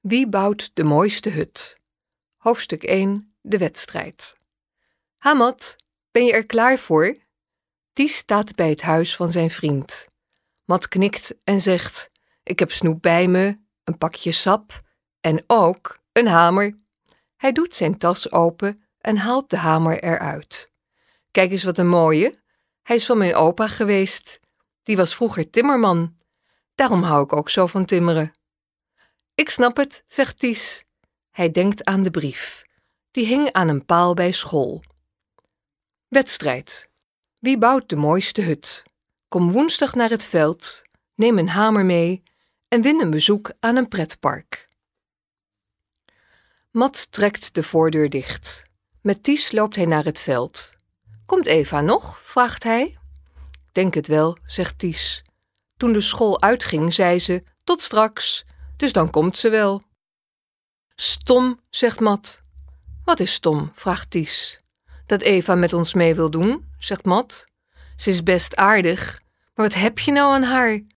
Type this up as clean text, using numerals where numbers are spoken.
Wie bouwt de mooiste hut? Hoofdstuk 1, de wedstrijd. Ha Mat, ben je er klaar voor? Ties staat bij het huis van zijn vriend. Mat knikt en zegt: ik heb snoep bij me, een pakje sap en ook een hamer. Hij doet zijn tas open en haalt de hamer eruit. Kijk eens wat een mooie. Hij is van mijn opa geweest. Die was vroeger timmerman. Daarom hou ik ook zo van timmeren. Ik snap het, zegt Ties. Hij denkt aan de brief. Die hing aan een paal bij school. Wedstrijd. Wie bouwt de mooiste hut? Kom woensdag naar het veld, neem een hamer mee en win een bezoek aan een pretpark. Mat trekt de voordeur dicht. Met Ties loopt hij naar het veld. Komt Eva nog? Vraagt hij. Denk het wel, zegt Ties. Toen de school uitging, zei ze: tot straks, dus dan komt ze wel. Stom, zegt Mat. Wat is stom? Vraagt Ties. Dat Eva met ons mee wil doen, zegt Mat. Ze is best aardig, maar wat heb je nou aan haar?